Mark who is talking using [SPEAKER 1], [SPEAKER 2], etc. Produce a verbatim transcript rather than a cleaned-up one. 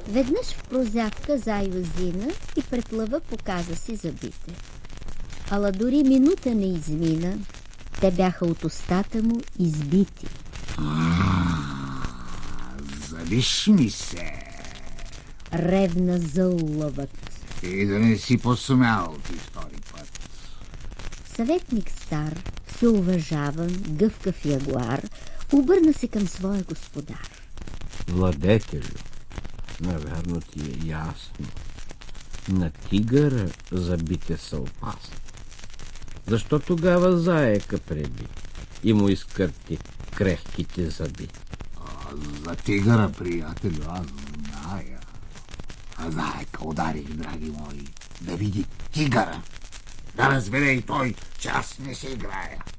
[SPEAKER 1] Веднъж в прозявка Зайозина и преплъва показа си забите. Ала дори минута не измина, те бяха от устата му избити.
[SPEAKER 2] Завиш ми се.
[SPEAKER 1] Ревна зълъвът.
[SPEAKER 2] И да не си посмял ти втори път.
[SPEAKER 1] Съветник стар, всеуважаван, гъвкав ягуар, обърна се към своя господар.
[SPEAKER 3] Владетелю, наверно ти е ясно. На тигъра забите са опасни. Защо тогава заека преби и му изкърти крехките зъби?
[SPEAKER 2] А, за тигъра, приятелю, аз зная. А заека ударих, драги мои, да види тигъра. Да разбере и той, че аз не се играя.